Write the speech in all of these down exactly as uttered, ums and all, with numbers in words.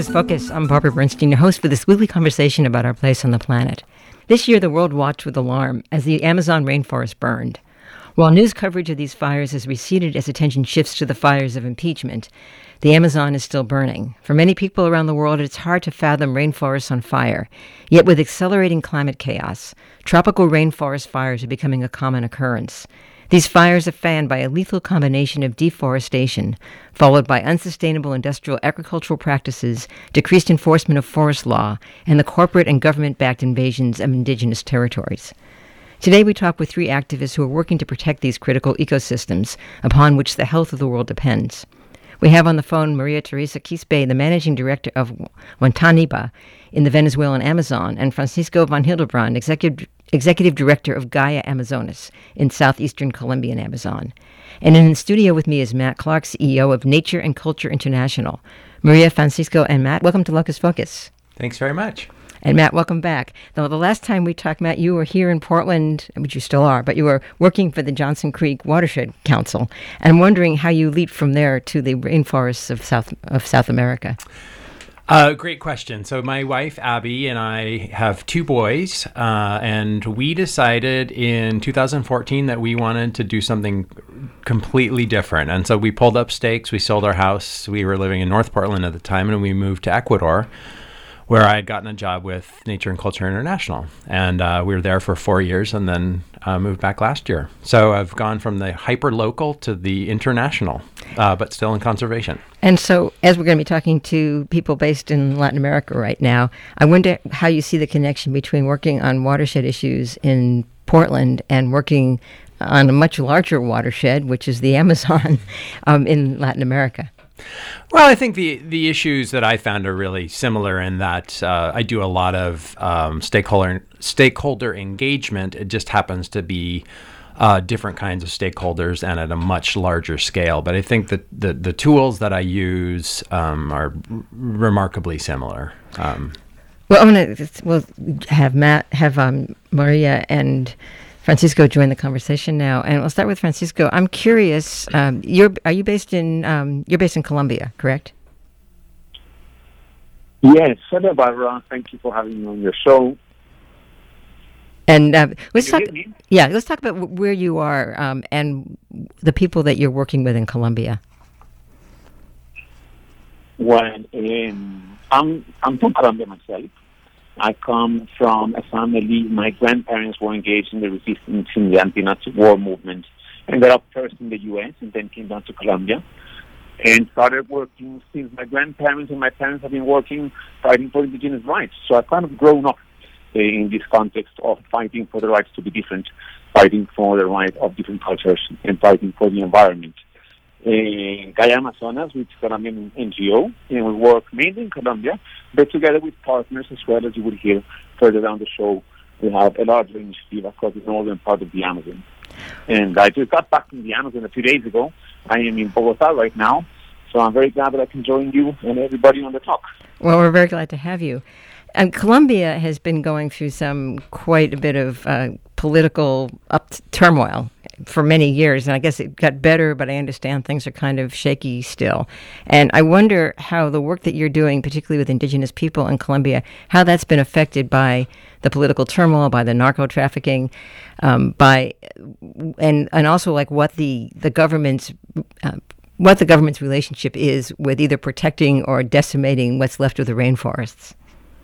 Locus Focus. I'm Barbara Bernstein, your host for this weekly conversation about our place on the planet. This year, the world watched with alarm as the Amazon rainforest burned. While news coverage of these fires has receded as attention shifts to the fires of impeachment, the Amazon is still burning. For many people around the world, it's hard to fathom rainforests on fire. Yet with accelerating climate chaos, tropical rainforest fires are becoming a common occurrence. These fires are fanned by a lethal combination of deforestation, followed by unsustainable industrial agricultural practices, decreased enforcement of forest law, and the corporate and government-backed invasions of indigenous territories. Today we talk with three activists who are working to protect these critical ecosystems upon which the health of the world depends. We have on the phone Maria Teresa Quispe, the managing director of Guantaniba in the Venezuelan Amazon, and Francisco van Hildebrand, executive executive director of Gaia Amazonas in southeastern Colombian Amazon. And in the studio with me is Matt Clark, C E O of Nature and Culture International. Maria, Francisco, and Matt, welcome to Locus Focus. Thanks very much. And Matt, welcome back. Now, the last time we talked, Matt, you were here in Portland, which you still are, but you were working for the Johnson Creek Watershed Council. And I'm wondering how you leaped from there to the rainforests of South of South America. Uh, great question. So my wife, Abby, and I have two boys, uh, and we decided in two thousand fourteen that we wanted to do something completely different. And so we pulled up stakes, we sold our house. We were living in North Portland at the time, and we moved to Ecuador, where I had gotten a job with Nature and Culture International. And uh, we were there for four years and then uh, moved back last year. So I've gone from the hyper-local to the international, uh, but still in conservation. And so, as we're going to be talking to people based in Latin America right now, I wonder how you see the connection between working on watershed issues in Portland and working on a much larger watershed, which is the Amazon, um, in Latin America. Well, I think the, the issues that I found are really similar in that uh, I do a lot of um, stakeholder stakeholder engagement. It just happens to be uh, different kinds of stakeholders and at a much larger scale. But I think that the, the tools that I use um, are r- remarkably similar. Um, well, I'm going to we'll have Matt, have um, Maria, and Francisco join the conversation now, and we'll start with Francisco. I'm curious. Um, you're are you based in um, you're based in Colombia, correct? Yes, hello, Barbara. Thank you for having me on your show. And uh, let's Can talk. you hear me? Yeah, let's talk about w- where you are um, and the people that you're working with in Colombia. Well, um, I'm I'm from Colombia myself. I come from a family. My grandparents were engaged in the resistance in the anti-Nazi war movement. Ended up first in the U S and then came down to Colombia and started working since my grandparents and my parents have been working, fighting for indigenous rights. So I've kind of grown up uh, in this context of fighting for the rights to be different, fighting for the right of different cultures, and fighting for the environment. In Gaia Amazonas, which is a Colombian N G O, and we work mainly in Colombia, but together with partners as well, as you will hear further down the show. We have a larger initiative across the northern part of the Amazon. And I just got back from the Amazon a few days ago. I am in Bogota right now, so I'm very glad that I can join you and everybody on the talk. Well, we're very glad to have you. And Colombia has been going through some quite a bit of uh, political up turmoil for many years, and I guess it got better, but I understand things are kind of shaky still. And I wonder how the work that you're doing, particularly with indigenous people in Colombia, how that's been affected by the political turmoil, by the narco trafficking, um, by and and also like what the the government's uh, what the government's relationship is with either protecting or decimating what's left of the rainforests.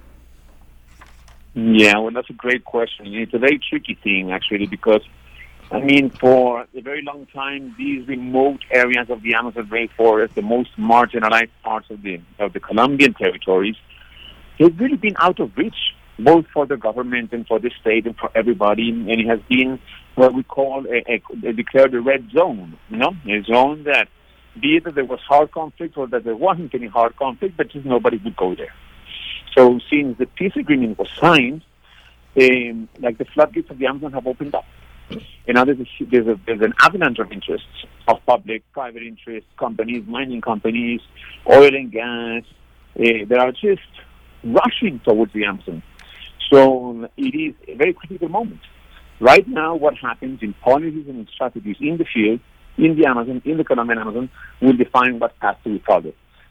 Yeah, well, that's a great question. It's a very tricky thing, actually, because I mean, for a very long time, these remote areas of the Amazon rainforest, the most marginalized parts of the of the Colombian territories, they've really been out of reach, both for the government and for the state and for everybody. And it has been what we call a, a, a declared a red zone, you know, a zone that be it that there was hard conflict or that there wasn't any hard conflict, but just nobody would go there. So since the peace agreement was signed, um, like the floodgates of the Amazon have opened up. And now there's, a, there's, a, there's an avalanche of interests of public, private interests, companies, mining companies, oil and gas. Uh, they are just rushing towards the Amazon. So it is a very critical moment. Right now, what happens in policies and strategies in the field, in the Amazon, in the Colombian Amazon, will define what path to be followed.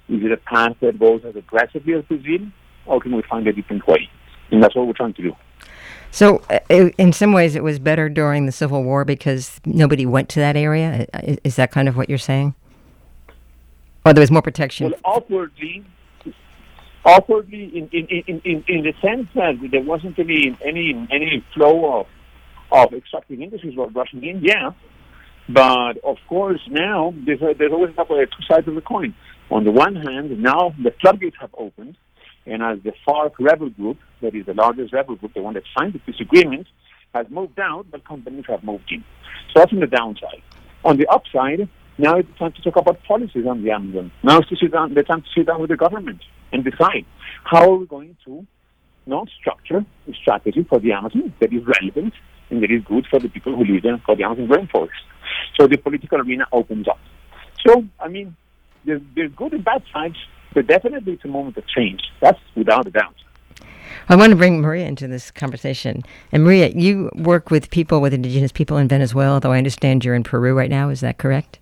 Is it a path that goes as aggressively as Brazil, or can we find a different way? And that's what we're trying to do. So, uh, in some ways, it was better during the Civil War because nobody went to that area? Is, is that kind of what you're saying? Or there was more protection? Well, outwardly, outwardly in, in, in, in, in the sense that there wasn't any any, any flow of, of extractive industries were rushing in, yeah. But, of course, now there's, a, there's always uh, two sides of the coin. On the one hand, now the floodgates have opened, and as the FARC rebel group, that is the largest rebel group, the one that signed the peace agreement, has moved out, but companies have moved in. So that's on the downside. On the upside, now it's time to talk about policies on the Amazon. Now it's to sit down, the time to sit down with the government and decide how are we going to you know, structure a strategy for the Amazon that is relevant and that is good for the people who live there, for the Amazon rainforest. So the political arena opens up. So, I mean, there's, there's good and bad sides, but definitely it's a moment of change. That's without a doubt. I want to bring Maria into this conversation. And Maria, you work with people, with indigenous people in Venezuela, though I understand you're in Peru right now. Is that correct?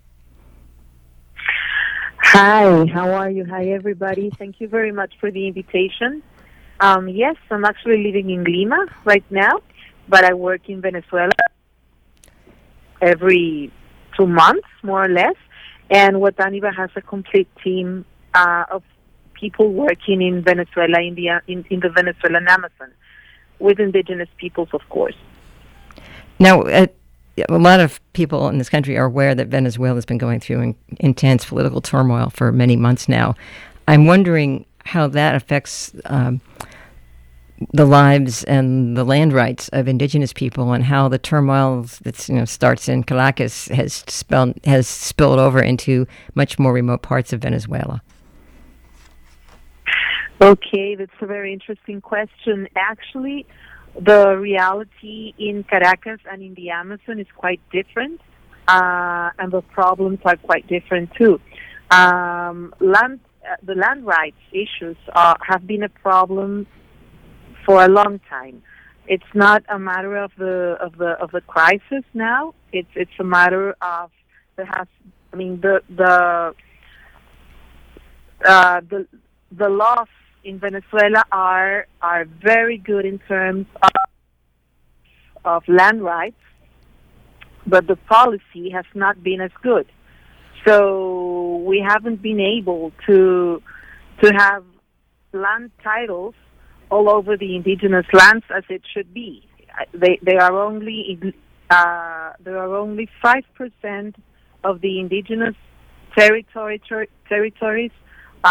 Hi, how are you? Hi, everybody. Thank you very much for the invitation. Um, yes, I'm actually living in Lima right now, but I work in Venezuela every two months, more or less. And Wataniba has a complete team uh, of people working in Venezuela, in the, in, in the Venezuelan Amazon, with indigenous peoples, of course. Now, uh, a lot of people in this country are aware that Venezuela has been going through in, intense political turmoil for many months now. I'm wondering how that affects um, the lives and the land rights of indigenous people, and how the turmoil that you know starts in Caracas has spelled, has spilled over into much more remote parts of Venezuela. Okay, that's a very interesting question. Actually, the reality in Caracas and in the Amazon is quite different, uh, and the problems are quite different too. Um, land, uh, the land rights issues are, have been a problem for a long time. It's not a matter of the of the of the crisis now. It's it's a matter of there has. I mean the the uh, the the laws in Venezuela are are very good in terms of, of land rights, but the policy has not been as good. So we haven't been able to to have land titles all over the indigenous lands as it should be. They they are only uh, there are only five percent of the indigenous territory ter- territories. Uh,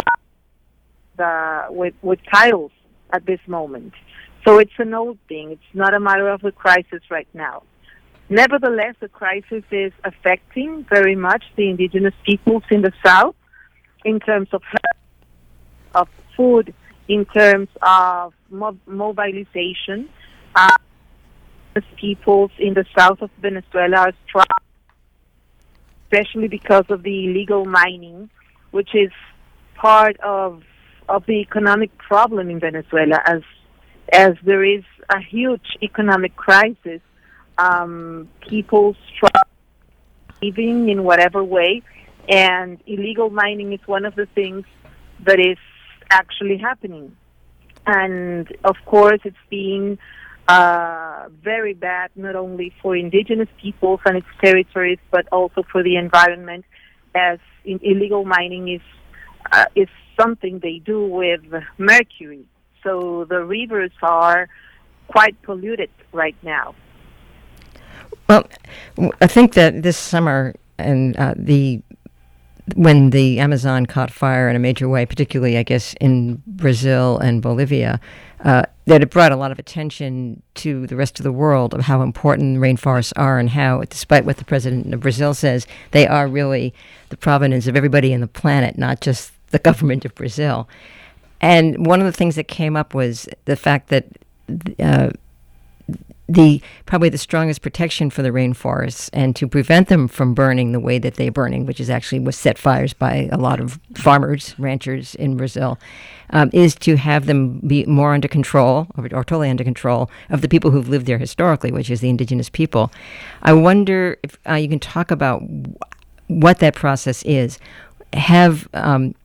The, with, with titles at this moment. So it's an old thing. It's not a matter of the crisis right now. Nevertheless, the crisis is affecting very much the indigenous peoples in the south in terms of health, of food, in terms of mob- mobilization. Uh, peoples in the south of Venezuela are strong, especially because of the illegal mining, which is part of of the economic problem in Venezuela, as as there is a huge economic crisis. Um, people struggle living in whatever way, and illegal mining is one of the things that is actually happening. And of course, it's being uh, very bad not only for indigenous peoples and its territories, but also for the environment, as in illegal mining is uh, is something they do with mercury. So the rivers are quite polluted right now. Well, I think that this summer, and uh, the when the Amazon caught fire in a major way, particularly, I guess, in Brazil and Bolivia, uh, that it brought a lot of attention to the rest of the world of how important rainforests are, and how, despite what the president of Brazil says, they are really the provenance of everybody on the planet, not just the government of Brazil. And one of the things that came up was the fact that uh, the probably the strongest protection for the rainforests, and to prevent them from burning the way that they're burning, which is actually was set fires by a lot of farmers, ranchers in Brazil, um, is to have them be more under control, or, or totally under control, of the people who've lived there historically, which is the indigenous people. I wonder if uh, you can talk about what that process is. Have um,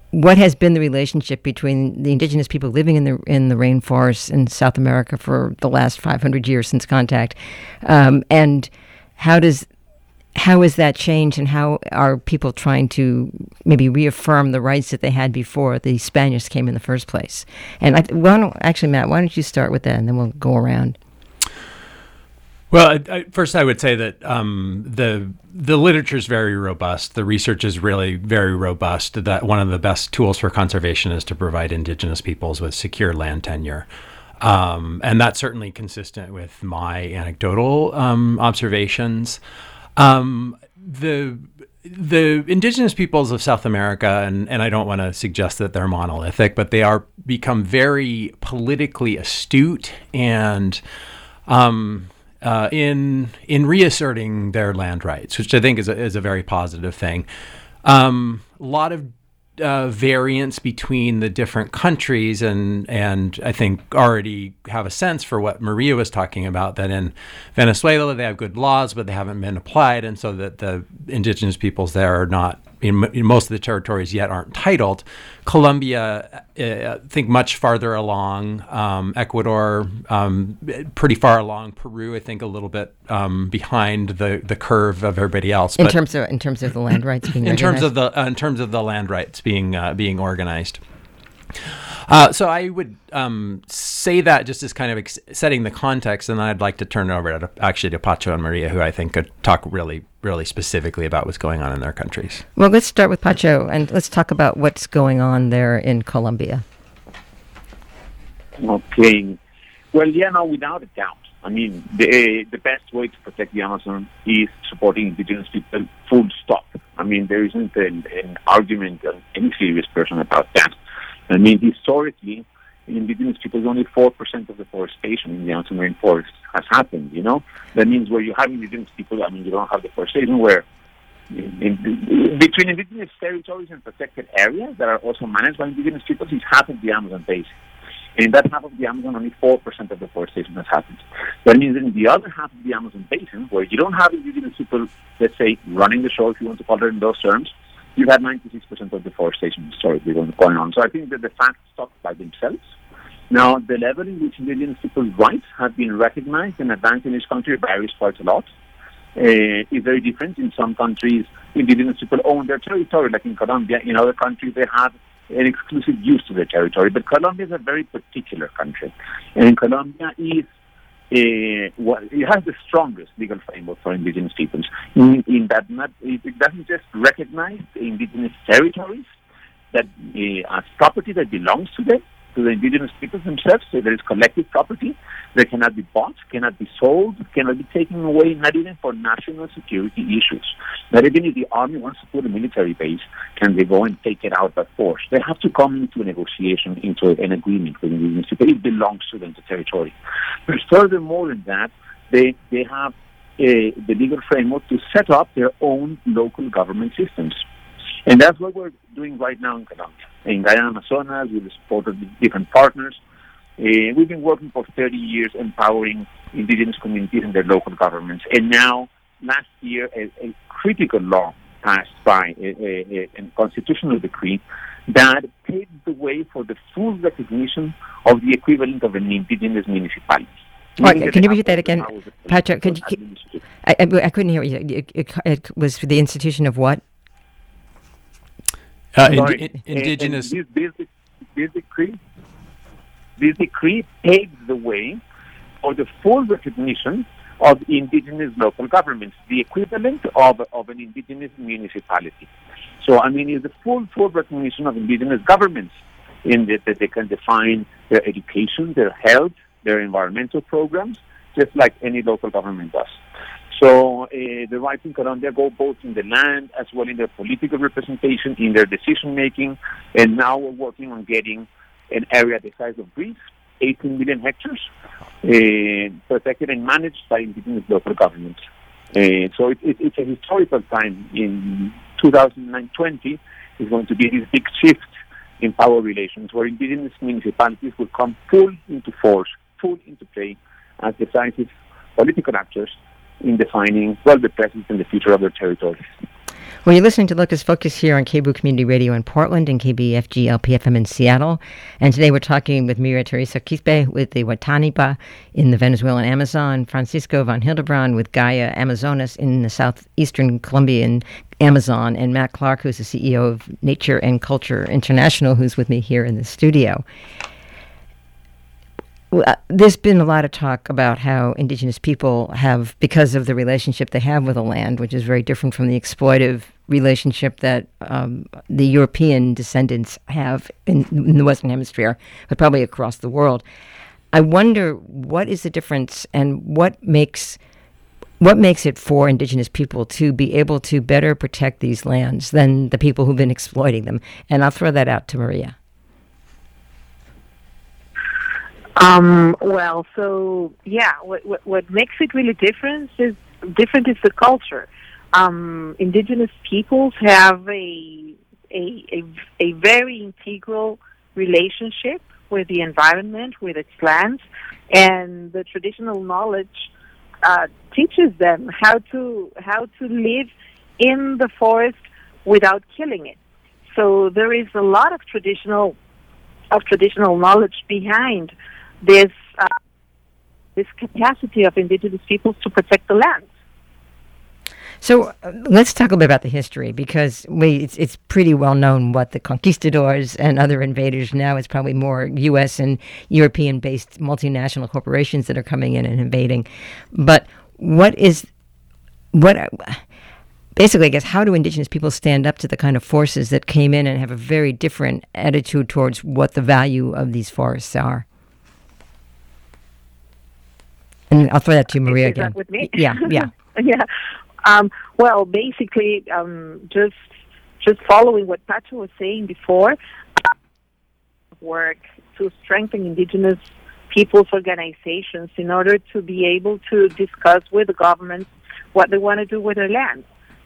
what has been the relationship between the indigenous people living in the in the rainforests in South America for the last five hundred years since contact, um, and how does how is that changed, and how are people trying to maybe reaffirm the rights that they had before the Spaniards came in the first place? And I, why don't, actually, Matt, why don't you start with that, and then we'll go around. Well, I, I, first I would say that um, the the literature is very robust. The research is really very robust. That one of the best tools for conservation is to provide indigenous peoples with secure land tenure. Um, and that's certainly consistent with my anecdotal um, observations. Um, the the indigenous peoples of South America, and, and I don't want to suggest that they're monolithic, but they are become very politically astute and um, uh, in in reasserting their land rights, which I think is a, is a very positive thing. Um, a lot of Uh, variance between the different countries, and and I think already have a sense for what Maria was talking about, that in Venezuela they have good laws, but they haven't been applied, and so that the indigenous peoples there are not, in, in most of the territories yet aren't titled. Colombia, uh, I think much farther along. Um, Ecuador, um, pretty far along. Peru, I think a little bit um, behind the, the curve of everybody else. In but terms of in terms of the land rights being in terms of recognized? the uh, in terms of the land rights being uh, being organized. Uh, so I would um, say that just as kind of ex- setting the context, and then I'd like to turn it over to actually to Pacho and Maria, who I think could talk really, really specifically about what's going on in their countries. Well, let's start with Pacho, and let's talk about what's going on there in Colombia. Okay. Well, yeah, no, without a doubt. I mean, the the best way to protect the Amazon is supporting indigenous people, full stop. I mean, there isn't an, an argument of any serious person about that. I mean, historically, indigenous people, only four percent of deforestation in the Amazon rainforest has happened, you know? That means where you have indigenous people, I mean, you don't have deforestation, where in, in, between indigenous territories and protected areas that are also managed by indigenous people, it's half of the Amazon basin. And in that half of the Amazon, only four percent of deforestation has happened. That means in the other half of the Amazon basin, where you don't have indigenous people, let's say, running the show, if you want to call it in those terms, you've had ninety-six percent of deforestation historically going on. So I think that the facts talk by themselves. Now, the level in which indigenous people's rights have been recognized and advanced in this country varies quite a lot. Uh, it's very different. In some countries, indigenous people own their territory, like in Colombia. In other countries, they have an exclusive use to their territory. But Colombia is a very particular country. And Colombia is Uh, well, it has the strongest legal framework for indigenous peoples in, in that not, it, it doesn't just recognize the indigenous territories that uh, as property that belongs to them, to the indigenous peoples themselves. So there is collective property that cannot be bought, cannot be sold, cannot be taken away, not even for national security issues. Not even if the army wants to put a military base, can they go and take it out by force. They have to come into a negotiation, into an agreement with indigenous people. It belongs to them, the territory. But furthermore than that, they, they have a, the legal framework to set up their own local government systems. And that's what we're doing right now in Colombia. In Guyana, Amazonas, with the support of different partners, uh, we've been working for thirty years empowering indigenous communities and their local governments. And now, last year, a, a critical law passed by a, a, a constitutional decree that paved the way for the full recognition of the equivalent of an indigenous municipality. Right, can you repeat that again? Patrick, could you, I, I, I couldn't hear you. It, it, it was for the institution of what? Uh, indi- in, indigenous. And, and this, this, this decree, this decree paves the way for the full recognition of indigenous local governments, the equivalent of of an indigenous municipality. So, I mean, it's the full full recognition of indigenous governments in that, that they can define their education, their health, their environmental programs, just like any local government does. So uh, the rights in Colombia go both in the land as well in their political representation, in their decision-making, and now we're working on getting an area the size of Greece, eighteen million hectares, uh, protected and managed by indigenous local governments. Uh, so it, it, it's a historical time. In two thousand twenty, is going to be this big shift in power relations where indigenous municipalities will come full into force, full into play as decisive political actors in defining, well, the present and the future of their territories. Well, you're listening to Locus Focus here on K B O O Community Radio in Portland and K B F G L P F M in Seattle. And today we're talking with Maria Teresa Quispe with the Watanipa in the Venezuelan Amazon, Francisco van Hildebrand with Gaia Amazonas in the southeastern Colombian Amazon, and Matt Clark, who's the C E O of Nature and Culture International, who's with me here in the studio. Well, uh, there's been a lot of talk about how indigenous people have, because of the relationship they have with the land, which is very different from the exploitive relationship that um, the European descendants have in, in the Western Hemisphere, but probably across the world. I wonder what is the difference and what makes what makes it for indigenous people to be able to better protect these lands than the people who've been exploiting them. And I'll throw that out to Maria. Um, well, so yeah, what, what what makes it really different is different is the culture. Um, indigenous peoples have a, a a a very integral relationship with the environment, with its lands, and the traditional knowledge uh, teaches them how to how to live in the forest without killing it. So there is a lot of traditional of traditional knowledge behind this uh, this capacity of indigenous peoples to protect the land. So uh, let's talk a little bit about the history, because we it's, it's pretty well known what the conquistadors and other invaders, now it's probably more U S and European-based multinational corporations that are coming in and invading. But what is, what basically, I guess, how do indigenous people stand up to the kind of forces that came in and have a very different attitude towards what the value of these forests are? And I'll throw that to Maria Is again. that with me? Yeah, yeah. yeah. Um, well, basically, um, just just following what Pacho was saying before, uh, work to strengthen indigenous peoples' organizations in order to be able to discuss with the governments what they want to do with their land.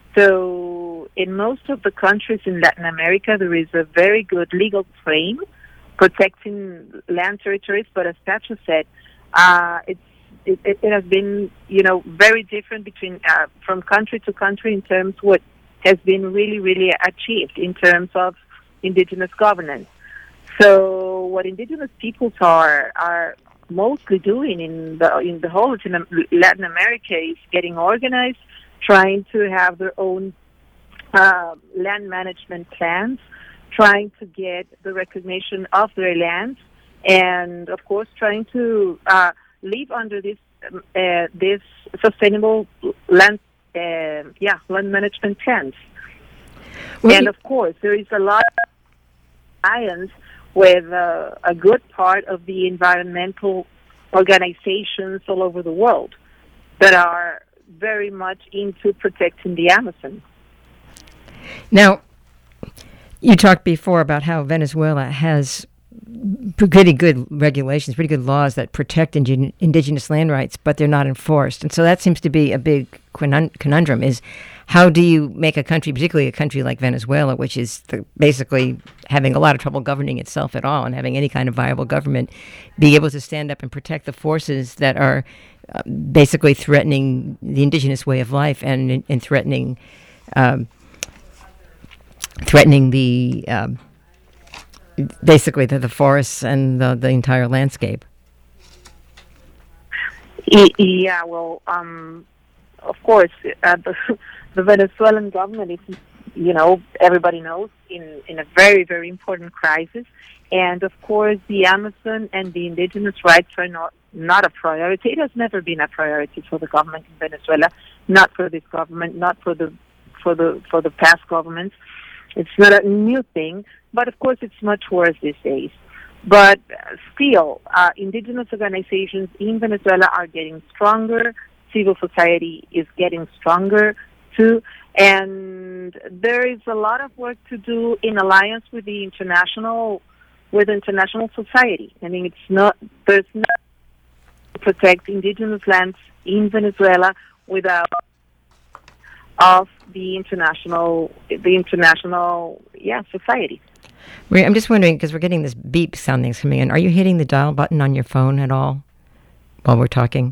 So in most of the countries in Latin America, there is a very good legal frame protecting land territories, but as Pacho said, uh, it's It, it, it has been, you know, very different between uh, from country to country in terms of what has been really, really achieved in terms of indigenous governance. So, what indigenous peoples are are mostly doing in the in the whole Latin America is getting organized, trying to have their own uh, land management plans, trying to get the recognition of their lands, and of course, trying to uh, live under this uh, this sustainable land, uh, yeah, land management plans. Well, and of course, there is a lot of alliance with uh, a good part of the environmental organizations all over the world that are very much into protecting the Amazon. Now, you talked before about how Venezuela has pretty good regulations, pretty good laws that protect indi- indigenous land rights, but they're not enforced. And so that seems to be a big conundrum, is how do you make a country, particularly a country like Venezuela, which is the, basically having a lot of trouble governing itself at all and having any kind of viable government, be able to stand up and protect the forces that are uh, basically threatening the indigenous way of life and, and threatening um, threatening the... Um, basically the, the forests and the, the entire landscape. Yeah, well, um, of course, uh, the, the Venezuelan government is, you know, everybody knows, in, in a very, very important crisis. And, of course, the Amazon and the indigenous rights are not, not a priority. It has never been a priority for the government in Venezuela, not for this government, not for the for the for the past governments. It's not a new thing, but of course it's much worse these days. But still, uh, indigenous organizations in Venezuela are getting stronger. Civil society is getting stronger too, and there is a lot of work to do in alliance with the international, with international society. I mean, it's not there's not to protect indigenous lands in Venezuela without of the international, the international, yeah, society. I'm just wondering, because we're getting this beep soundings coming in. Are you hitting the dial button on your phone at all while we're talking? Uh,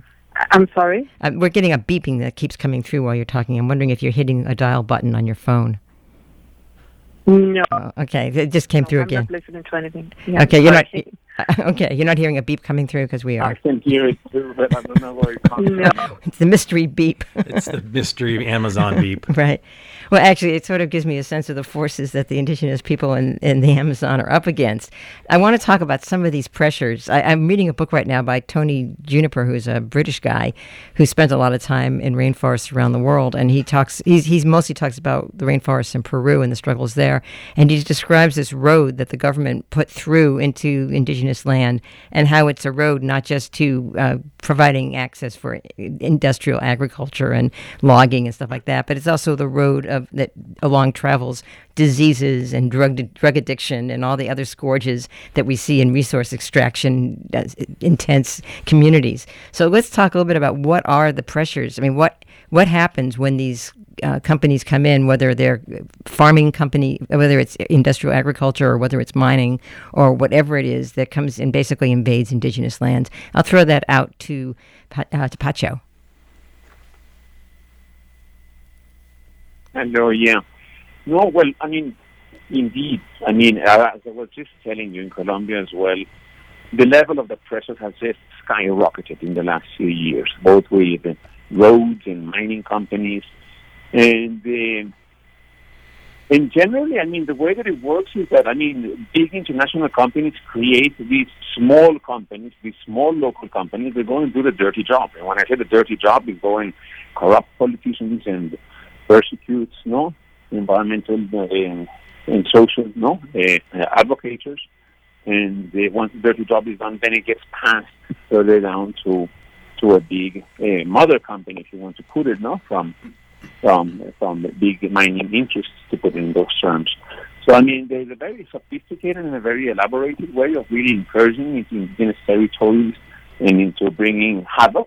I'm sorry? Uh, we're getting a beeping that keeps coming through while you're talking. I'm wondering if you're hitting a dial button on your phone. No. Oh, okay, it just came no, through I'm again. I'm not listening to anything. Yeah, okay, you're not. sorry. Okay, you're not hearing a beep coming through because we are. I can hear it too, but I don't know where it comes No. from. It's the mystery beep. It's the mystery Amazon beep. Right. Well, actually, it sort of gives me a sense of the forces that the indigenous people in, in the Amazon are up against. I want to talk about some of these pressures. I, I'm reading a book right now by Tony Juniper, who's a British guy who spent a lot of time in rainforests around the world, and he talks. He's he's mostly talks about the rainforests in Peru and the struggles there, and he describes this road that the government put through into indigenous land and how it's a road not just to uh, providing access for industrial agriculture and logging and stuff like that, but it's also the road of that along travels diseases and drug drug addiction and all the other scourges that we see in resource extraction uh, intense communities. So let's talk a little bit about what are the pressures. I mean, what what happens when these uh, companies come in, whether they're farming company, whether it's industrial agriculture or whether it's mining or whatever it is that comes and basically invades indigenous lands. I'll throw that out to uh, to Pacho. Hello, yeah. No, well, I mean, indeed. I mean, uh, as I was just telling you in Colombia as well, the level of the pressure has just skyrocketed in the last few years, both with uh, roads and mining companies. And, uh, and generally, I mean, the way that it works is that, I mean, big international companies create these small companies, these small local companies. They go and do the dirty job. And when I say the dirty job, they go and corrupt politicians and persecutes, no, environmental uh, and, and social, no, uh, uh, advocates, and uh, once the dirty job is done, then it gets passed further down to to a big uh, mother company, if you want to put it, no, from from from big mining interests, to put it in those terms. So I mean, there's a very sophisticated and a very elaborated way of really incursioning into indigenous territories and into bringing havoc.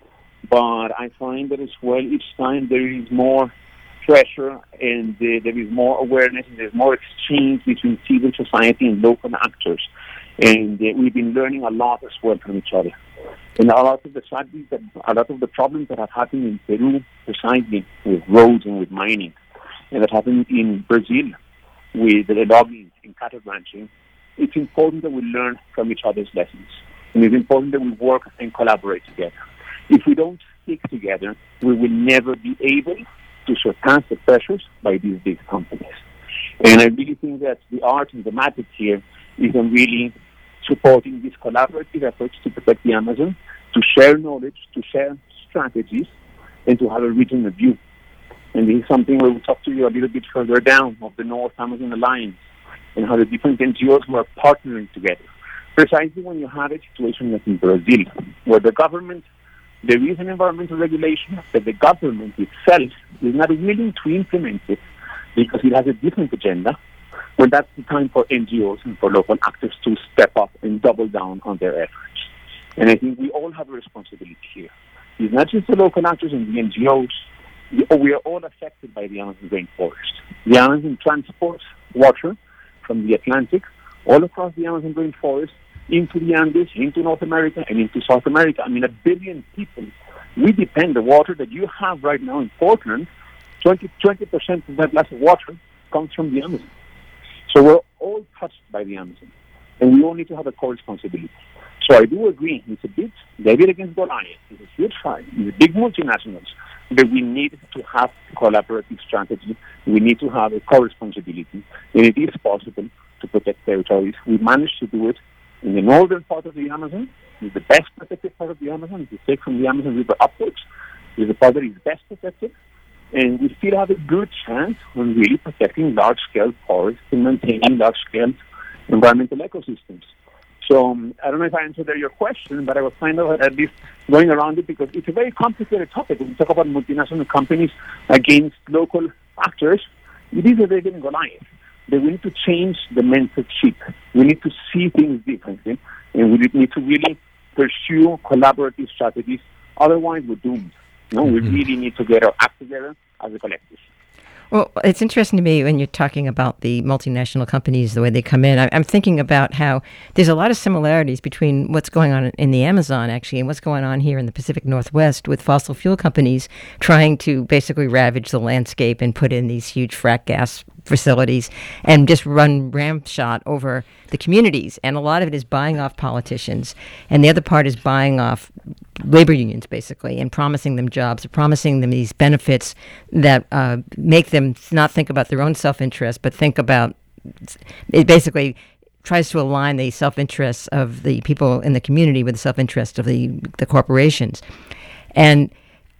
But I find that as well, each time there is more pressure and uh, there is more awareness and there's more exchange between civil society and local actors. And uh, we've been learning a lot as well from each other. And a lot of the tragedies, that, a lot of the problems that have happened in Peru, precisely with roads and with mining, and that happened in Brazil with the logging and cattle ranching, it's important that we learn from each other's lessons. And it's important that we work and collaborate together. If we don't stick together, we will never be able to surpass the pressures by these big companies. And I really think that the art and the magic here is on really supporting these collaborative efforts to protect the Amazon, to share knowledge, to share strategies, and to have a regional view. And this is something we will talk to you a little bit further down of the North Amazon Alliance and how the different N G Os were partnering together. Precisely when you have a situation like in Brazil, where the government, there is an environmental regulation, but the government itself is not willing to implement it because it has a different agenda. Well, that's the time for N G Os and for local actors to step up and double down on their efforts. And I think we all have a responsibility here. It's not just the local actors and the N G Os. We are all affected by the Amazon rainforest. The Amazon transports water from the Atlantic all across the Amazon rainforest into the Andes, into North America, and into South America. I mean, a billion people. We depend the water that you have right now in Portland, twenty percent of that glass of water comes from the Amazon. So we're all touched by the Amazon, and we all need to have a co-responsibility. So I do agree, it's a bit David against Goliath. It's a huge fight. It's big multinationals. But we need to have collaborative strategy. We need to have a co-responsibility, and it is possible to protect territories. We managed to do it in the northern part of the Amazon. It's the best protected part of the Amazon. If you take from the Amazon River upwards, it's the part that is best protected. And we still have a good chance on really protecting large-scale forests and maintaining large-scale environmental ecosystems. So um, I don't know if I answered your question, but I was kind of at least going around it because it's a very complicated topic. When we talk about multinational companies against local actors, it is a David and Goliath. But we need to change the mentorship. We need to see things differently, and we need to really pursue collaborative strategies. Otherwise, we're doomed. No, we really need to get our act together as a collective. Well, it's interesting to me when you're talking about the multinational companies, the way they come in. I, I'm thinking about how there's a lot of similarities between what's going on in the Amazon, actually, and what's going on here in the Pacific Northwest with fossil fuel companies trying to basically ravage the landscape and put in these huge frack gas facilities and just run ramshot over the communities. And a lot of it is buying off politicians. And the other part is buying off labor unions, basically, and promising them jobs, promising them these benefits that uh, make them not think about their own self-interest, but think about, it basically tries to align the self-interests of the people in the community with the self-interest of the, the corporations. And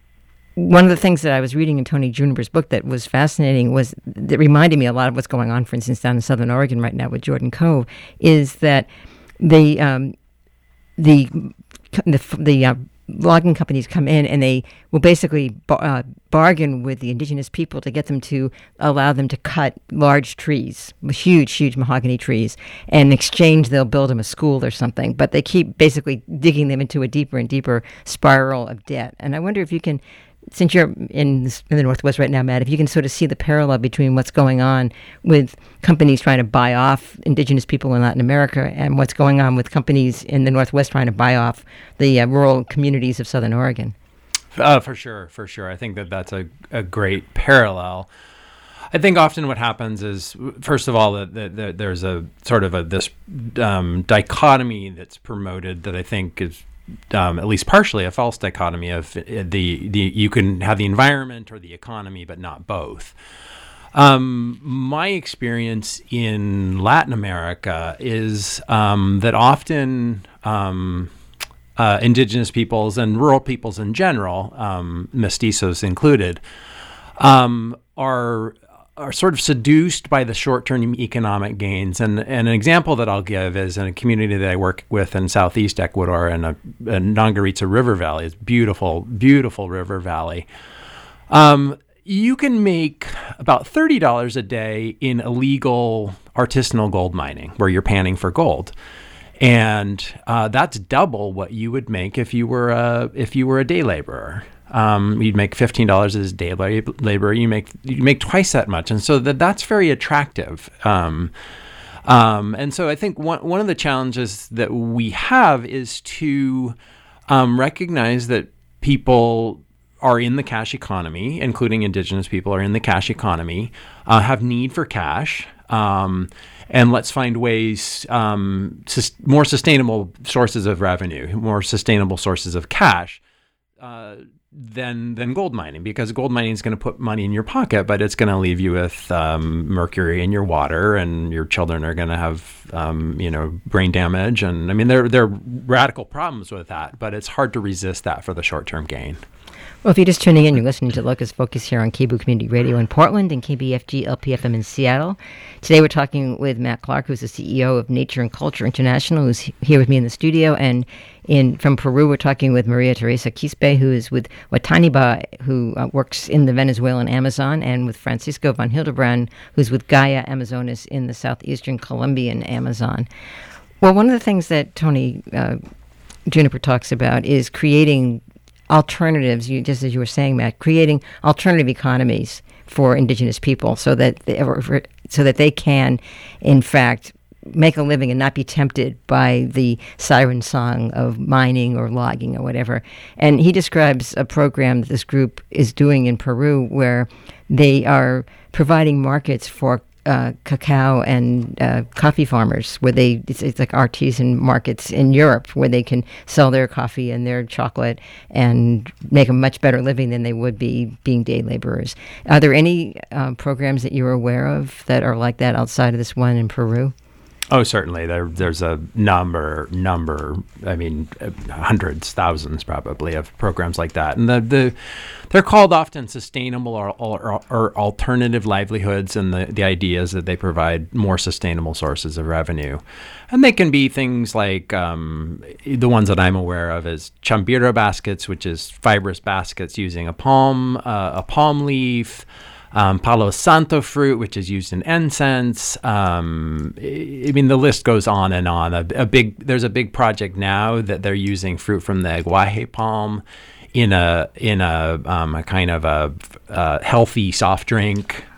one of the things that I was reading in Tony Juniper's book that was fascinating was, that reminded me a lot of what's going on, for instance, down in Southern Oregon right now with Jordan Cove, is that the um, the the, the uh, logging companies come in and they will basically bar- uh, bargain with the indigenous people to get them to allow them to cut large trees, huge, huge mahogany trees. And in exchange, they'll build them a school or something. But they keep basically digging them into a deeper and deeper spiral of debt. And I wonder if you can, since you're in, this, in the Northwest right now, Matt, if you can sort of see the parallel between what's going on with companies trying to buy off indigenous people in Latin America and what's going on with companies in the Northwest trying to buy off the uh, rural communities of Southern Oregon. Uh, for sure, for sure. I think that that's a, a great parallel. I think often what happens is, first of all, that the, the, there's a sort of a this um, dichotomy that's promoted that I think is Um, at least partially a false dichotomy of the, the you can have the environment or the economy, but not both. Um, my experience in Latin America is um, that often um, uh, indigenous peoples and rural peoples in general, um, mestizos included, um, are are sort of seduced by the short-term economic gains. And, and an example that I'll give is in a community that I work with in southeast Ecuador in a, a Nongaritza River Valley. It's beautiful, beautiful river valley. Um, you can make about thirty dollars a day in illegal artisanal gold mining, where you're panning for gold. And uh, that's double what you would make if you were a, if you were a day laborer. Um, you'd make fifteen dollars as a day labor. You make you make twice that much, and so that that's very attractive. Um, um, and so I think one one of the challenges that we have is to um, recognize that people are in the cash economy, including indigenous people are in the cash economy, uh, have need for cash. Um, and let's find ways, um, sus- more sustainable sources of revenue, more sustainable sources of cash. Uh, than than gold mining, because gold mining is going to put money in your pocket, but it's going to leave you with um, mercury in your water, and your children are going to have um, you know brain damage. And I mean, there there are radical problems with that, but it's hard to resist that for the short term gain. Well, if you're just tuning in, you're listening to Locust Focus here on K B O Community Radio in Portland and K B F G L P F M in Seattle. Today we're talking with Matt Clark, who's the C E O of Nature and Culture International, who's here with me in the studio. And in from Peru, we're talking with Maria Teresa Quispe, who is with Wataniba, who uh, works in the Venezuelan Amazon, and with Francisco van Hildebrand, who's with Gaia Amazonas in the southeastern Colombian Amazon. Well, one of the things that Tony uh, Juniper talks about is creating alternatives, you, just as you were saying, Matt, creating alternative economies for indigenous people so that they, so that they can, in fact, make a living and not be tempted by the siren song of mining or logging or whatever. And he describes a program that this group is doing in Peru where they are providing markets for Uh, cacao and uh, coffee farmers, where they it's, it's like artisan markets in Europe where they can sell their coffee and their chocolate and make a much better living than they would be being day laborers. Are there any uh, programs that you're aware of that are like that outside of this one in Peru? Oh, certainly. There, there's a number, number. I mean, hundreds, thousands, probably, of programs like that, and the, the they're called often sustainable or, or, or alternative livelihoods, and the the idea is that they provide more sustainable sources of revenue, and they can be things like um, the ones that I'm aware of is chambira baskets, which is fibrous baskets using a palm, uh, a palm leaf. Um, Palo Santo fruit, which is used in incense. Um, I mean, the list goes on and on. A, a big, there's a big project now that they're using fruit from the aguaje palm in a in a, um, a kind of a, a healthy soft drink.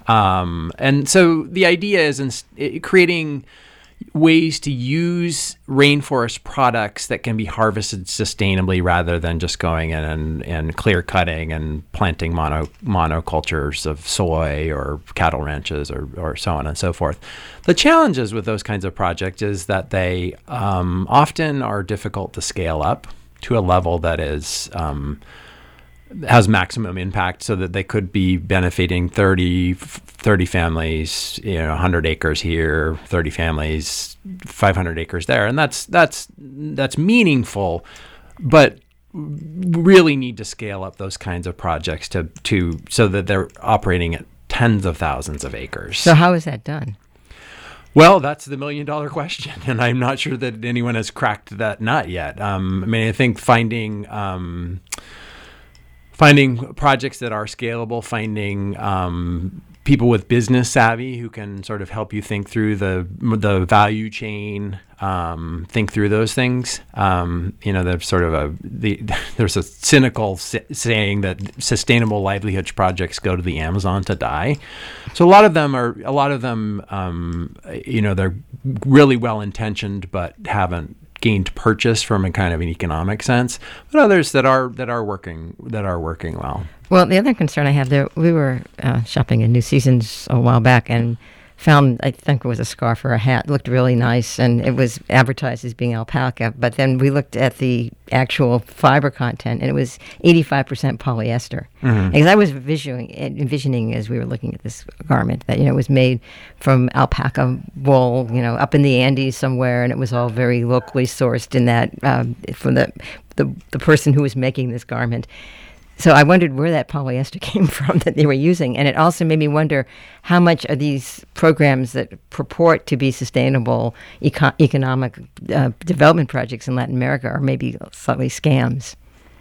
Um, and so the idea is in, it, creating ways to use rainforest products that can be harvested sustainably rather than just going in and, and clear cutting and planting mono monocultures of soy or cattle ranches or, or so on and so forth. The challenges with those kinds of projects is that they um, often are difficult to scale up to a level that is um, has maximum impact, so that they could be benefiting thirty, thirty families, you know, one hundred acres here, thirty families, five hundred acres there. And that's that's that's meaningful, but really need to scale up those kinds of projects to to so that they're operating at tens of thousands of acres. So how is that done? Well, that's the million dollar question, and I'm not sure that anyone has cracked that nut yet. Um, I mean, I think finding um, finding projects that are scalable, finding um, people with business savvy who can sort of help you think through the the value chain, um, think through those things. Um, you know, there's sort of a the, there's a cynical si- saying that sustainable livelihood projects go to the Amazon to die. So a lot of them are a lot of them, um, you know, they're really well intentioned but haven't gained purchase from a kind of an economic sense, but others that are that are working that are working well. Well, the other concern I have there, we were uh, shopping in New Seasons a while back and found, I think it was a scarf or a hat, looked really nice, and it was advertised as being alpaca, but then we looked at the actual fiber content, and it was eighty-five percent polyester. Mm-hmm. Because I was envisioning, envisioning as we were looking at this garment that, you know, it was made from alpaca wool, you know, up in the Andes somewhere, and it was all very locally sourced in that, um, from the, the the person who was making this garment. So I wondered where that polyester came from that they were using. And it also made me wonder how much are these programs that purport to be sustainable eco- economic uh, development projects in Latin America are maybe slightly scams.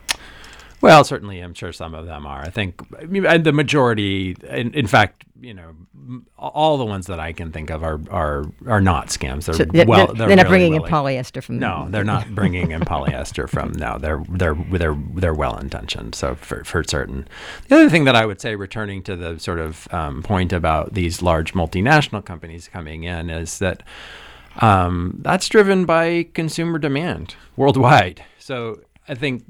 Well, certainly, I'm sure some of them are. I think I mean, the majority, in, in fact, you know, all the ones that I can think of are are, are not scams. They're so they're, well, they're, they're, they're not really, bringing really, in polyester from. No, they're not bringing in polyester from. No, they're they're they're they're well intentioned. So for for certain. The other thing that I would say, returning to the sort of um, point about these large multinational companies coming in, is that um, that's driven by consumer demand worldwide. So I think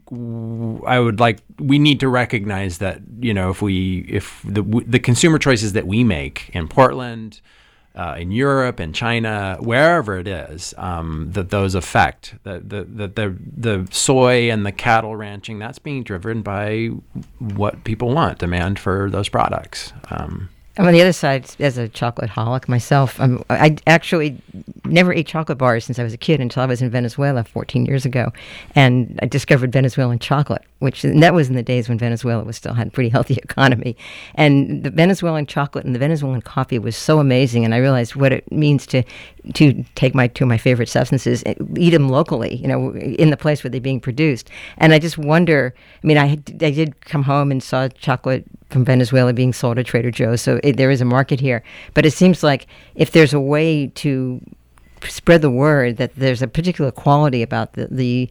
I would like we need to recognize that, you know, if we if the the consumer choices that we make in Portland, uh, in Europe, in China, wherever it is, um, that those affect the the, the the the soy and the cattle ranching, that's being driven by what people want, demand for those products. Um, I'm on the other side, as a chocolate holic myself, I'm, I actually never ate chocolate bars since I was a kid until I was in Venezuela fourteen years ago. And I discovered Venezuelan chocolate, which and that was in the days when Venezuela was still had a pretty healthy economy. And the Venezuelan chocolate and the Venezuelan coffee was so amazing. And I realized what it means to to take my two of my favorite substances, eat them locally, you know, in the place where they're being produced. And I just wonder, I mean, I, I did come home and saw chocolate from Venezuela being sold at Trader Joe's, so it, there is a market here. But it seems like if there's a way to spread the word that there's a particular quality about the the,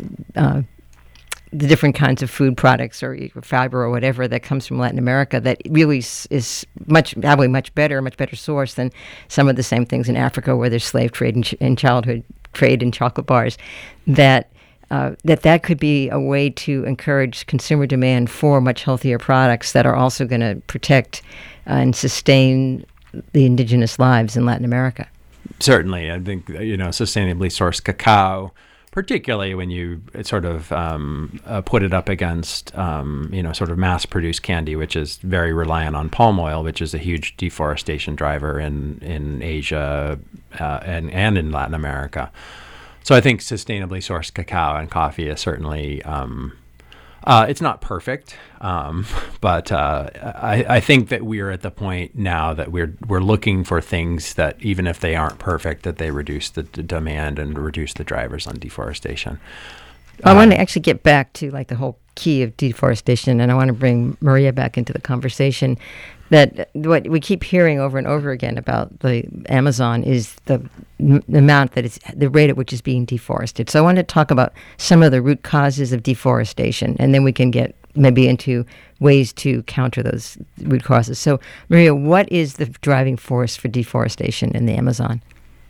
uh, the different kinds of food products or fiber or whatever that comes from Latin America, that really is, is much probably much better, much better source than some of the same things in Africa where there's slave trade and, ch- and childhood trade in chocolate bars, that Uh, that that could be a way to encourage consumer demand for much healthier products that are also going to protect uh, and sustain the indigenous lives in Latin America. Certainly. I think, you know, sustainably sourced cacao, particularly when you sort of um, uh, put it up against, um, you know, sort of mass-produced candy, which is very reliant on palm oil, which is a huge deforestation driver in, in Asia uh, and, and in Latin America. So I think sustainably sourced cacao and coffee is certainly, um, uh, it's not perfect, um, but uh, I, I think that we're at the point now that we're we're looking for things that, even if they aren't perfect, that they reduce the, the demand and reduce the drivers on deforestation. I um, want to actually get back to like the whole key of deforestation, and I want to bring Maria back into the conversation. That what we keep hearing over and over again about the Amazon is the, the amount that it's, the rate at which it's being deforested. So I want to talk about some of the root causes of deforestation, and then we can get maybe into ways to counter those root causes. So, Maria, what is the driving force for deforestation in the Amazon?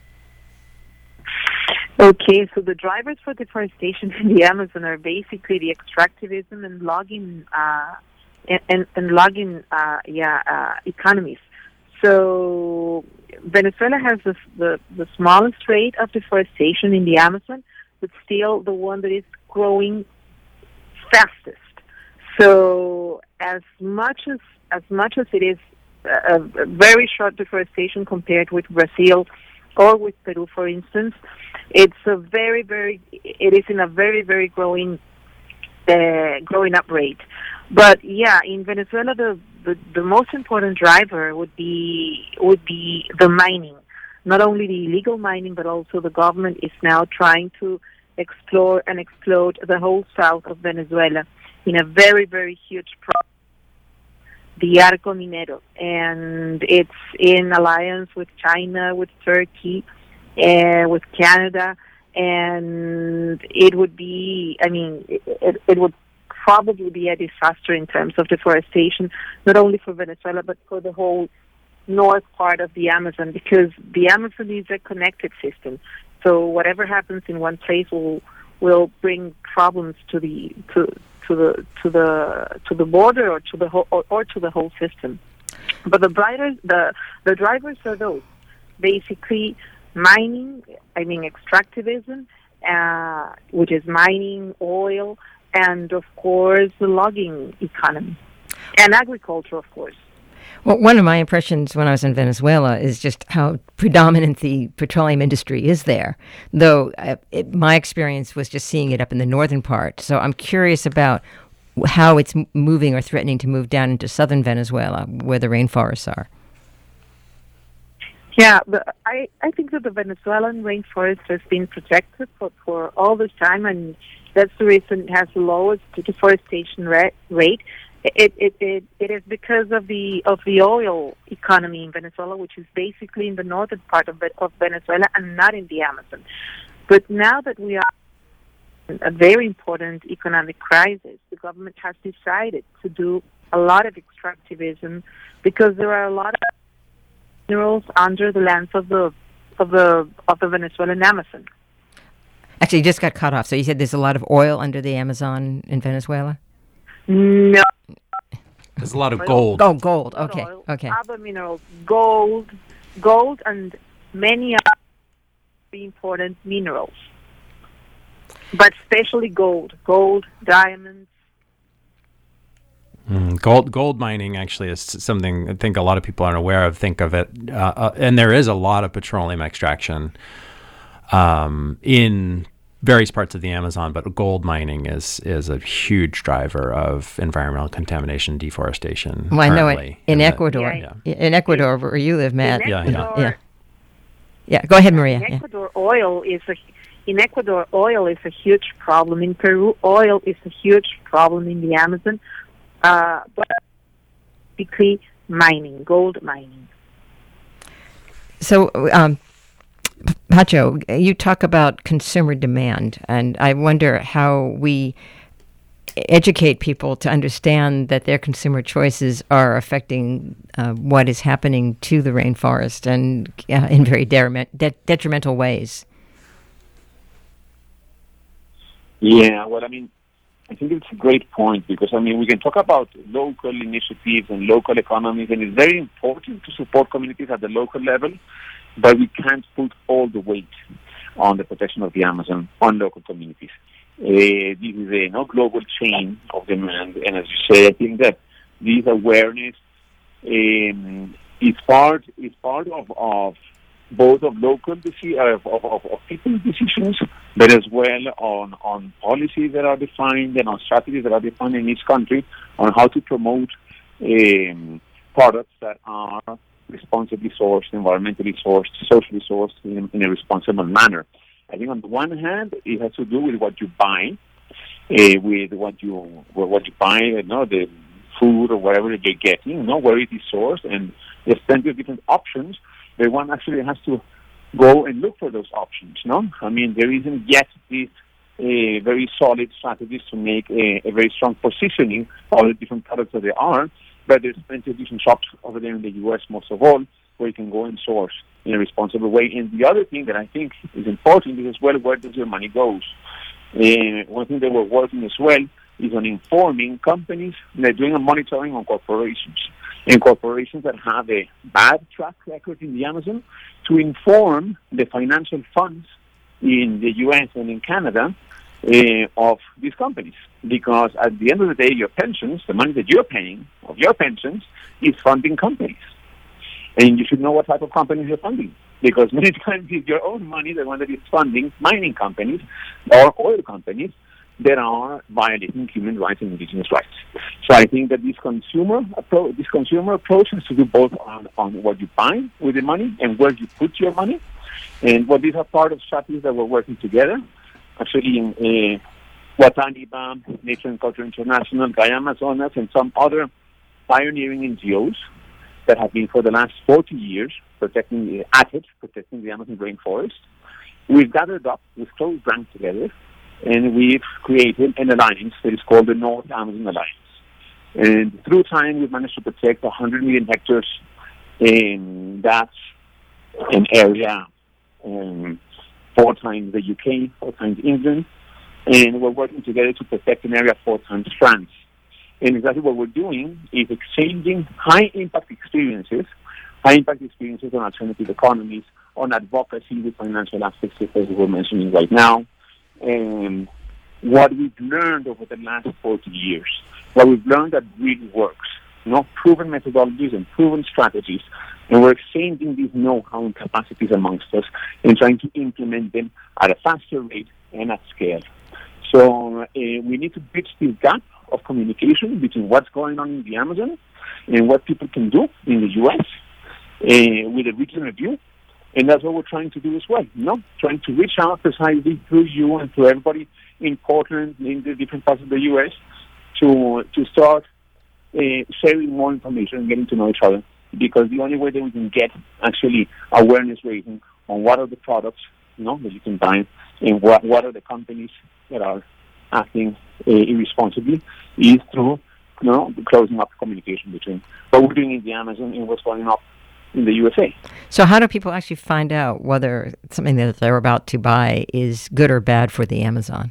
Okay, so the drivers for deforestation in the Amazon are basically the extractivism and logging, uh, and, and, and logging, uh, yeah, uh, economies. So Venezuela has the, the the smallest rate of deforestation in the Amazon, but still the one that is growing fastest. So as much as as much as it is a, a very short deforestation compared with Brazil or with Peru, for instance, it's a very very it is in a very very growing uh, growing up rate. But yeah, in Venezuela, the, the the most important driver would be would be the mining. Not only the illegal mining, but also the government is now trying to explore and exploit the whole south of Venezuela in a very, very huge project, the Arco Minero. And it's in alliance with China, with Turkey, uh, with Canada, and it would be, I mean, it, it, it would probably be a disaster in terms of deforestation, not only for Venezuela, but for the whole north part of the Amazon, because the Amazon is a connected system. So whatever happens in one place will will bring problems to the to to the to the to the border or to the whole or, or to the whole system. But the brighter the the drivers are those, basically mining. I mean extractivism, uh, which is mining oil, and of course the logging economy and agriculture, of course. Well, one of my impressions when I was in Venezuela is just how predominant the petroleum industry is there, though uh, it, my experience was just seeing it up in the northern part. So I'm curious about how it's moving or threatening to move down into southern Venezuela, where the rainforests are. Yeah, but I, I think that the Venezuelan rainforest has been protected for, for all this time, and that's the reason it has the lowest deforestation ra- rate. It, it it it is because of the of the oil economy in Venezuela, which is basically in the northern part of of Venezuela and not in the Amazon. But now that we are in a very important economic crisis, the government has decided to do a lot of extractivism because there are a lot of minerals under the lands of the of the of the Venezuelan Amazon. Actually, you just got cut off. So you said there's a lot of oil under the Amazon in Venezuela? No. There's a lot of gold. Oh, gold. Okay. Oil, Okay. Other minerals, gold, gold, and many other important minerals, but especially gold, gold, diamonds. Mm, gold gold mining actually is something I think a lot of people aren't aware of. Think of it, uh, uh, and there is a lot of petroleum extraction um, in various parts of the Amazon, but gold mining is is a huge driver of environmental contamination, deforestation. Well, I know it currently in that- Ecuador. Yeah. In Ecuador, where you live, Matt. In Yeah, yeah. Ecuador, Yeah. Yeah. Go ahead, Maria. In Yeah. Ecuador, oil is a in Ecuador oil is a huge problem. In Peru, oil is a huge problem in the Amazon. Uh, but basically, mining, gold mining. So, um, Pacho, you talk about consumer demand, and I wonder how we educate people to understand that their consumer choices are affecting uh, what is happening to the rainforest and uh, in very de- de- detrimental ways. Yeah, well, I mean, I think it's a great point because, I mean, we can talk about local initiatives and local economies, and it's very important to support communities at the local level, but we can't put all the weight on the protection of the Amazon on local communities. Uh, this is a no, global chain of demand, and as you say, I think that this awareness um, is part is part of, of both of local deci- uh, of, of, of people's decisions, but as well on, on policies that are defined and on strategies that are defined in each country on how to promote um, products that are responsibly sourced, environmentally sourced, socially sourced in, in a responsible manner. I think on the one hand, it has to do with what you buy, uh, with what you what you buy, you know, the food or whatever you're getting, you know, where it is sourced, and there's plenty of different options. But one actually has to go and look for those options, no? I mean, there isn't yet this a very solid strategies to make a, a very strong positioning of the different products that there are. But there's plenty of different shops over there in the U S, most of all, where you can go and source in a responsible way. And the other thing that I think is important is as well, where does your money go? Uh, one thing that we're working as well is on informing companies. They're doing a monitoring on corporations, and corporations that have a bad track record in the Amazon, to inform the financial funds in the U S and in Canada uh, of these companies. Because at the end of the day, your pensions, the money that you're paying of your pensions, is funding companies. And you should know what type of companies you're funding. Because many times it's your own money, the one that is funding mining companies or oil companies that are violating human rights and indigenous rights. So I think that this consumer approach, this consumer approach has to do both on, on what you buy with the money and where you put your money. And what these are part of strategies that we're working together. Actually, in uh, Wataniba, Nature and Culture International, Gaia Amazonas, and some other pioneering N G Os that have been for the last forty years protecting the at it, protecting the Amazon rainforest. We've gathered up, we've closed ranks together, and we've created an alliance that is called the North Amazon Alliance. And through time, we've managed to protect one hundred million hectares, and that's an area um, four times the U K, four times England, and we're working together to protect an area four times France. And exactly what we're doing is exchanging high-impact experiences, high-impact experiences on alternative economies, on advocacy with financial aspects, as we're mentioning right now, and what we've learned over the last forty years, what we've learned that really works, you know, proven methodologies and proven strategies, and we're exchanging these know-how and capacities amongst us and trying to implement them at a faster rate and at scale. So uh, we need to bridge this gap of communication between what's going on in the Amazon and what people can do in the U S uh, with a regional view. And that's what we're trying to do as well, you know, trying to reach out precisely through you and to everybody in Portland, in the different parts of the U S, to to start uh, sharing more information and getting to know each other. Because the only way that we can get actually awareness raising on what are the products, you know, that you can buy, and what what are the companies that are acting uh, irresponsibly, is through, you know, closing up communication between what we're doing in the Amazon and what's going up in the U S A. So how do people actually find out whether something that they're about to buy is good or bad for the Amazon?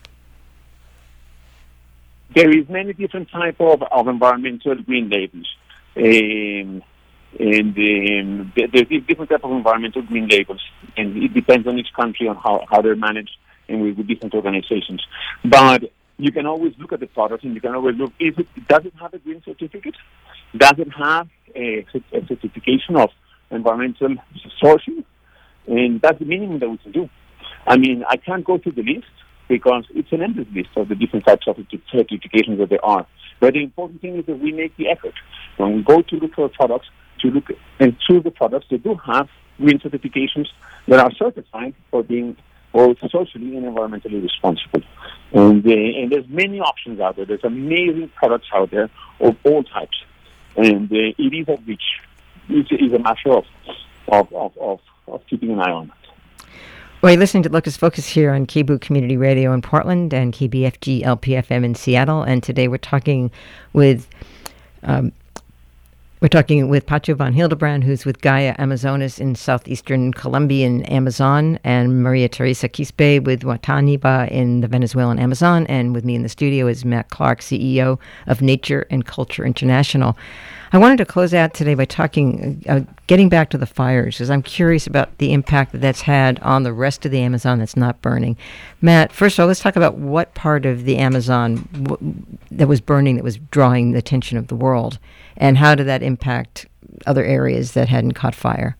There is many different type of, of environmental green labels. Um, and um, there's different type of environmental green labels, and it depends on each country on how, how they're managed and with, with different organizations. But you can always look at the product, and you can always look, is it, does it have a green certificate? Does it have a, a certification of environmental sourcing? And that's the minimum that we can do. I mean, I can't go through the list because it's an endless list of the different types of certifications that there are. But the important thing is that we make the effort. When we go to look for products, to look and choose the products that do have green certifications that are certified for being both socially and environmentally responsible. And, uh, and there's many options out there. There's amazing products out there of all types. And uh, it is at reach. It's, it's a matter of, of, of, of, of keeping an eye on it. Well, you're listening to Locus Focus here on K B O O Community Radio in Portland and K B F G L P F M in Seattle. And today we're talking with um, we're talking with Pacho van Hildebrand, who's with Gaia Amazonas in southeastern Colombian Amazon, and Maria Teresa Quispe with Wataniba in the Venezuelan Amazon. And with me in the studio is Matt Clark, C E O of Nature and Culture International. I wanted to close out today by talking, uh, getting back to the fires, because I'm curious about the impact that that's had on the rest of the Amazon that's not burning. Matt, first of all, let's talk about what part of the Amazon w- that was burning that was drawing the attention of the world, and how did that impact other areas that hadn't caught fire?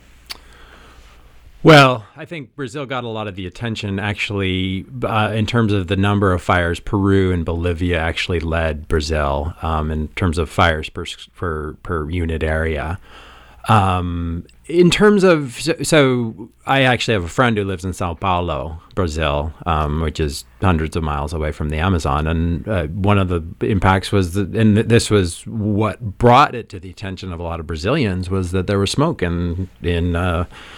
Well, I think Brazil got a lot of the attention, actually, uh, in terms of the number of fires. Peru and Bolivia actually led Brazil um, in terms of fires per per, per unit area. Um, in terms of, so, so I actually have a friend who lives in Sao Paulo, Brazil, um, which is hundreds of miles away from the Amazon. And uh, one of the impacts was, that, and this was what brought it to the attention of a lot of Brazilians, was that there was smoke in, in uh,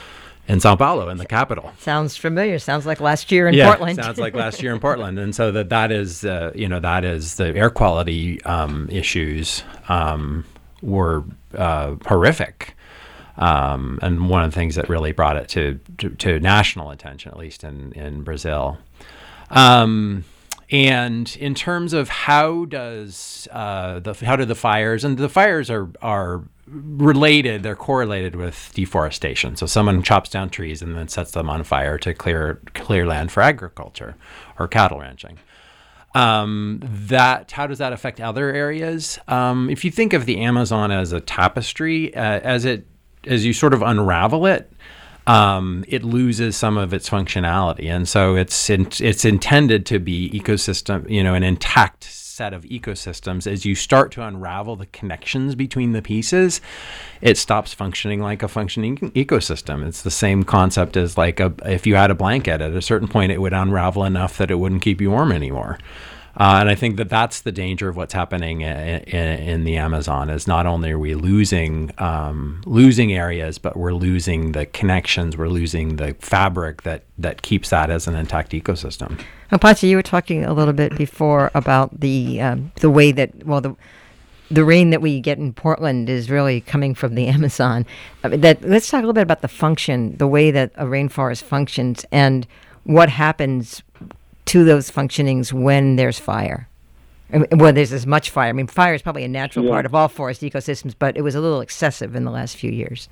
in Sao Paulo, in the capital. Sounds familiar. Sounds like last year in yeah, Portland. sounds like last year in Portland. And so that that is, uh, you know, that is the air quality um, issues um, were uh, horrific. Um, and one of the things that really brought it to, to, to national attention, at least in, in Brazil. Um, and in terms of how does uh, the how do the fires, and the fires are are related, they're correlated with deforestation. So someone chops down trees and then sets them on fire to clear clear land for agriculture or cattle ranching. Um, that how does that affect other areas? Um, if you think of the Amazon as a tapestry, uh, as it as you sort of unravel it, um, it loses some of its functionality, and so it's in, it's intended to be ecosystem, you know, an intact set of ecosystems. As you start to unravel the connections between the pieces, it stops functioning like a functioning ecosystem. It's the same concept as like a if you had a blanket, at a certain point it would unravel enough that it wouldn't keep you warm anymore. Uh, and I think that that's the danger of what's happening in, in, in the Amazon. Is not only are we losing um, losing areas, but we're losing the connections. We're losing the fabric that, that keeps that as an intact ecosystem. Now, Pachi, you were talking a little bit before about the um, the way that well the the rain that we get in Portland is really coming from the Amazon. I mean, that let's talk a little bit about the function, the way that a rainforest functions, and what happens to those functionings when there's fire. I mean, well, there's as much fire. I mean, fire is probably a natural yeah. part of all forest ecosystems, but it was a little excessive in the last few years.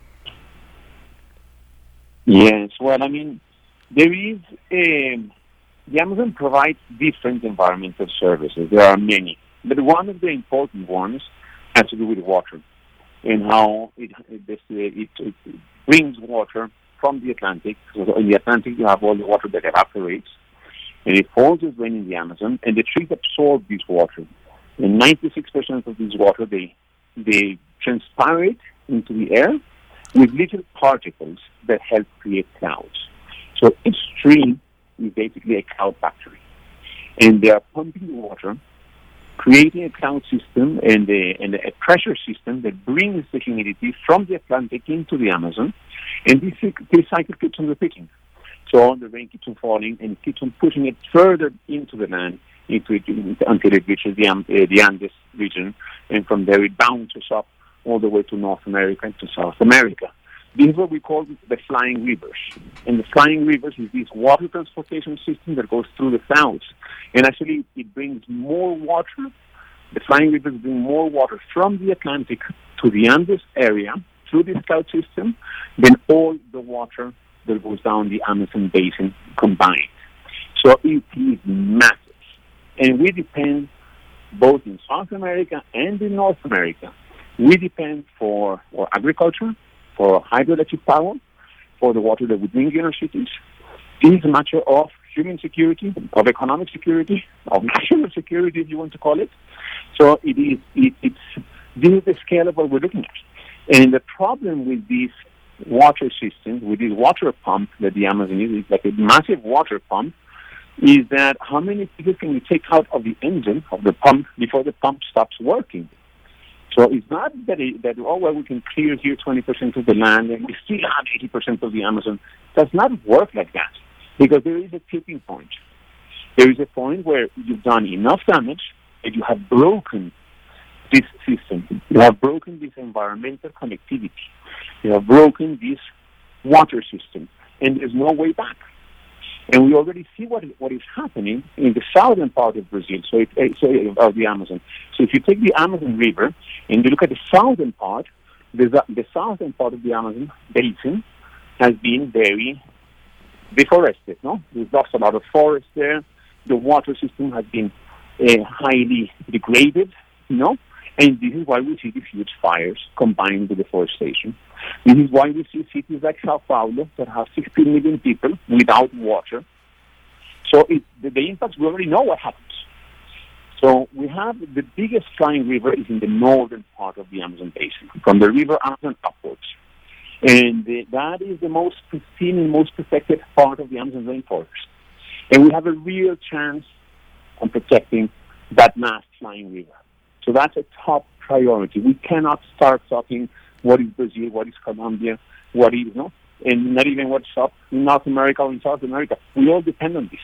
Yes, well, I mean, there is, um, the Amazon provides different environmental services. There are many, but one of the important ones has to do with water and how it, it, it, it brings water from the Atlantic. So in the Atlantic, you have all the water that evaporates, and it falls as rain in the Amazon, and the trees absorb this water. And ninety-six percent of this water, they they transpire into the air with little particles that help create clouds. So each tree is basically a cloud factory. And they are pumping the water, creating a cloud system and a, and a pressure system that brings the humidity from the Atlantic into the Amazon. And this, this cycle keeps on repeating. So the rain keeps on falling and keeps on pushing it further into the land into it, until it reaches the, uh, the Andes region, and from there it bounces up all the way to North America and to South America. This is what we call the flying rivers. And the flying rivers is this water transportation system that goes through the clouds. And actually it brings more water. The flying rivers bring more water from the Atlantic to the Andes area through this cloud system than all the water that goes down the Amazon basin combined. So it is massive. And we depend, both in South America and in North America, we depend for, for agriculture, for hydroelectric power, for the water that we drink in our cities. This is a matter of human security, of economic security, of national security, if you want to call it. So it is, it, it's, this is the scale of what we're looking at. And the problem with this water system, with this water pump that the Amazon is, it's like a massive water pump, is that how many people can we take out of the engine of the pump before the pump stops working? So it's not that, it, that oh, well, we can clear here twenty percent of the land and we still have eighty percent of the Amazon. It does not work like that, because there is a tipping point. There is a point where you've done enough damage and you have broken this system. You have broken this environmental connectivity. You have broken this water system, and there's no way back. And we already see what what is happening in the southern part of Brazil, so, it, so of the Amazon. So if you take the Amazon River and you look at the southern part, the, the southern part of the Amazon basin has been very deforested. No, we've lost a lot of forest there. The water system has been uh, highly degraded. You know, and this is why we see these huge fires combined with deforestation. This is why we see cities like Sao Paulo that have sixteen million people without water. So it, the, the impacts, we already know what happens. So we have the biggest flying river is in the northern part of the Amazon basin, from the river Amazon upwards. And the, that is the most pristine and most protected part of the Amazon rainforest. And we have a real chance on protecting that mass flying river. So that's a top priority. We cannot start talking what is Brazil, what is Colombia, what is, no? and not even what's up in North America or in South America. We all depend on this.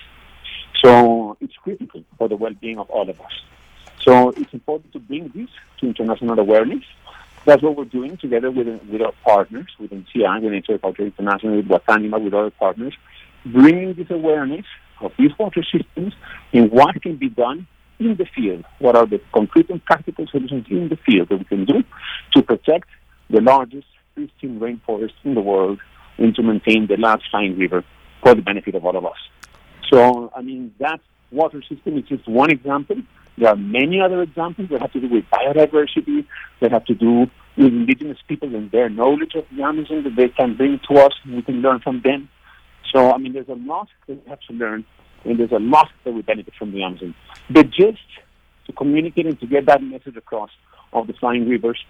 So it's critical for the well-being of all of us. So it's important to bring this to international awareness. That's what we're doing together with with our partners, with N C I, with Nature Culture International, with Watanima, with other partners, bringing this awareness of these water systems and what can be done in the field. What are the concrete and practical solutions in the field that we can do to protect the largest pristine rainforest in the world and to maintain the large flying river for the benefit of all of us. So, I mean, that water system is just one example. There are many other examples that have to do with biodiversity, that have to do with indigenous people and their knowledge of the Amazon that they can bring to us and we can learn from them. So, I mean, there's a lot that we have to learn, and there's a lot that we benefit from the Amazon. But just to communicate and to get that message across of the flying rivers,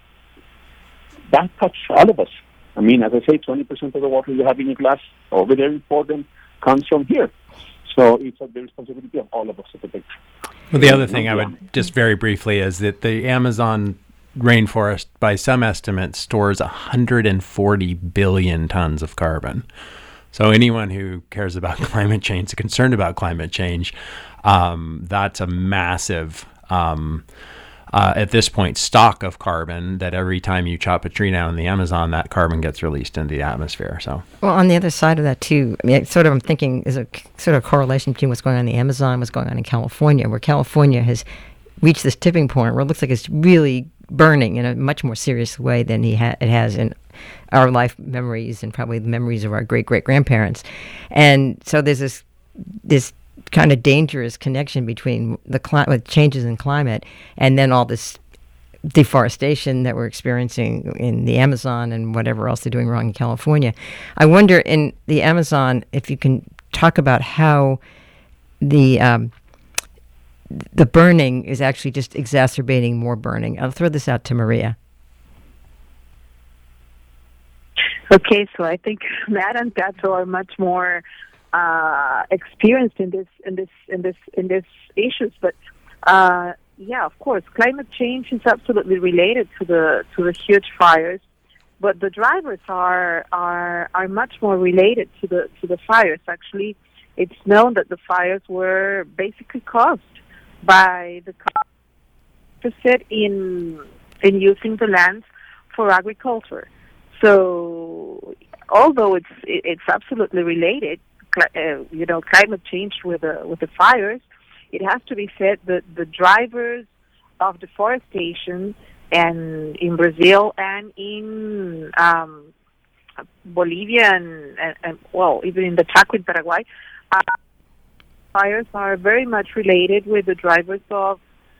that touches all of us. I mean, as I say, twenty percent of the water you have in your glass over there in Portland comes from here. So it's the responsibility of all of us to protect. Well, the other thing I would just very briefly is that the Amazon rainforest, by some estimates, stores one hundred forty billion tons of carbon. So anyone who cares about climate change, is concerned about climate change, um, that's a massive, um, uh, at this point, stock of carbon that every time you chop a tree down in the Amazon, that carbon gets released into the atmosphere. So, well, on the other side of that too, I mean, sort of, I'm thinking is a sort of correlation between what's going on in the Amazon, what's going on in California, where California has reached this tipping point where it looks like it's really burning in a much more serious way than he ha- it has in our life memories and probably the memories of our great great grandparents. And so there's this this kind of dangerous connection between the cli- with changes in climate and then all this deforestation that we're experiencing in the Amazon and whatever else they're doing wrong in California. I wonder in the Amazon if you can talk about how the um, the burning is actually just exacerbating more burning. I'll throw this out to Maria. Okay, so I think Matt and Tato are much more uh, experienced in this in this in this in this issues, but uh, yeah, of course, climate change is absolutely related to the to the huge fires, but the drivers are are are much more related to the to the fires. Actually, it's known that the fires were basically caused by the deficit in in using the lands for agriculture. So, although it's it's absolutely related, uh, you know, climate change with the with the fires, it has to be said that the drivers of deforestation, and in Brazil and in um, Bolivia and, and, and well, even in the Chaco in Paraguay, uh, fires are very much related with the drivers of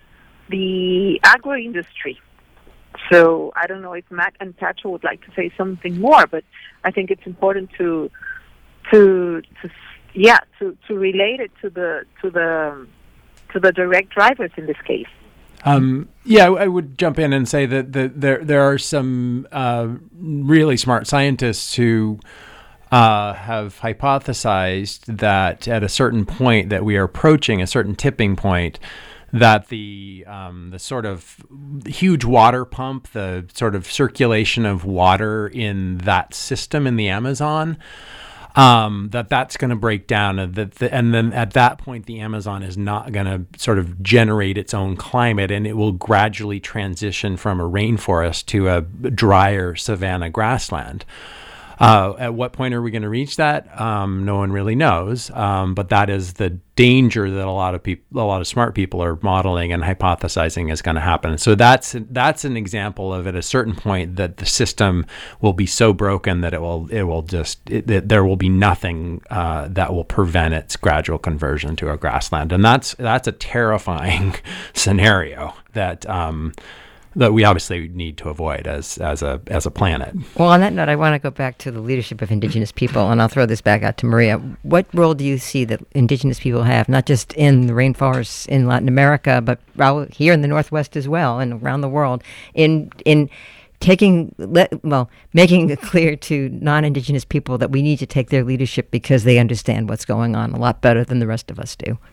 the agro industry. So I don't know if Matt and Tacho would like to say something more, but I think it's important to, to, to, yeah, to, to relate it to the to the to the direct drivers in this case. Um, yeah, I would jump in and say that, that there there are some uh, really smart scientists who uh, have hypothesized that at a certain point that we are approaching a certain tipping point, that the um, the sort of huge water pump, the sort of circulation of water in that system in the Amazon, um, that that's going to break down, and that the, and then at that point the Amazon is not going to sort of generate its own climate, and it will gradually transition from a rainforest to a drier savanna grassland. Uh, at what point are we going to reach that? Um, no one really knows. Um, but that is the danger that a lot of people, a lot of smart people are modeling and hypothesizing is going to happen. So that's that's an example of at a certain point that the system will be so broken that it will it will just it, it, there will be nothing uh, that will prevent its gradual conversion to a grassland, and that's that's a terrifying scenario that. Um, that we obviously need to avoid as as a as a planet. Well, on that note, I want to go back to the leadership of Indigenous people, and I'll throw this back out to Maria. What role do you see that Indigenous people have, not just in the rainforests in Latin America, but here in the Northwest as well, and around the world, in in taking well, making it clear to non-Indigenous people that we need to take their leadership because they understand what's going on a lot better than the rest of us do?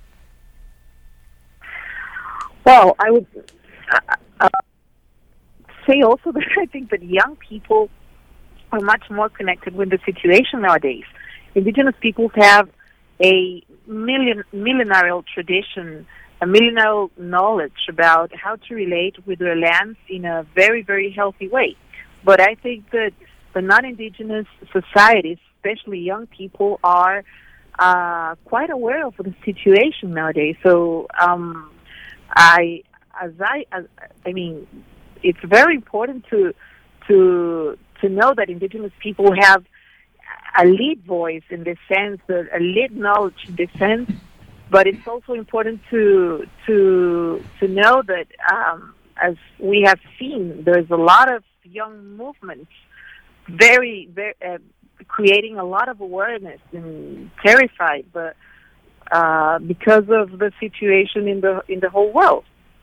Well, I would. Uh, Uh, say also that I think that young people are much more connected with the situation nowadays. Indigenous peoples have a million, millenarial tradition, a millenarial knowledge about how to relate with their lands in a very, very healthy way. But I think that the non-Indigenous societies, especially young people, are uh, quite aware of the situation nowadays. So um, I, as I, as, I mean, it's very important to to to know that Indigenous people have a lead voice in this sense, a lead knowledge in this sense. But it's also important to to to know that, um, as we have seen, there's a lot of young movements, very, very uh, creating a lot of awareness and terrified, but uh, because of the situation in the in the whole world.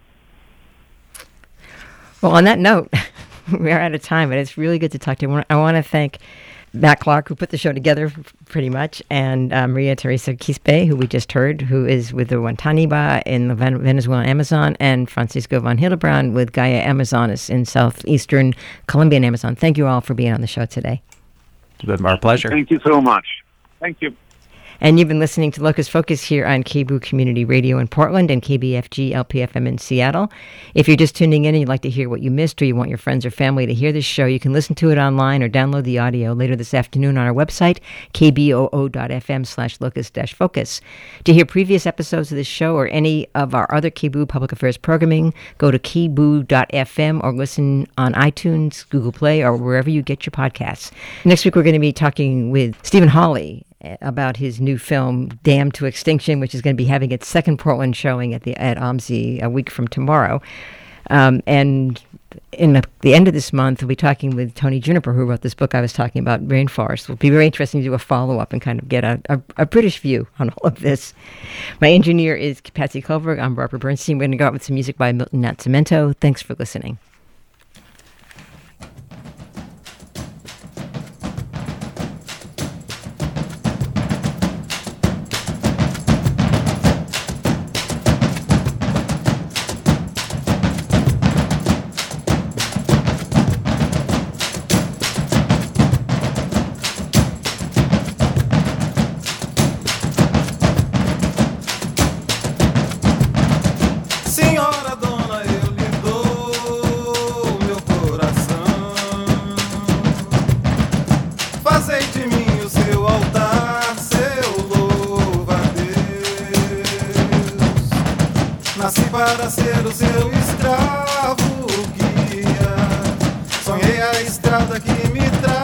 Well, on that note, we are out of time, but it's really good to talk to you. I want to thank Matt Clark, who put the show together pretty much, and uh, Maria Teresa Quispe, who we just heard, who is with the Guantaniba in the Venezuelan Amazon, and Francisco von Hildebrand with Gaia Amazonas in southeastern Colombian Amazon. Thank you all for being on the show today. It's been our pleasure. Thank you so much. Thank you. And you've been listening to Locust Focus here on K B O O Community Radio in Portland and K B F G L P F M in Seattle. If you're just tuning in and you'd like to hear what you missed, or you want your friends or family to hear this show, you can listen to it online or download the audio later this afternoon on our website, k b o o dot f m slash locust dash focus. To hear previous episodes of this show or any of our other K B O O Public Affairs programming, go to k b o o dot f m or listen on iTunes, Google Play, or wherever you get your podcasts. Next week, we're going to be talking with Stephen Hawley about his new film, Damned to Extinction, which is going to be having its second Portland showing at the at O M S I a week from tomorrow. Um, and in the, the end of this month, we'll be talking with Tony Juniper, who wrote this book I was talking about, Rainforest. It'll be very interesting to do a follow-up and kind of get a, a, a British view on all of this. My engineer is Patsy Kohlberg. I'm Barbara Bernstein. We're going to go out with some music by Milton Nascimento. Thanks for listening. Para ser o seu escravo guia, sonhei a estrada que me traz.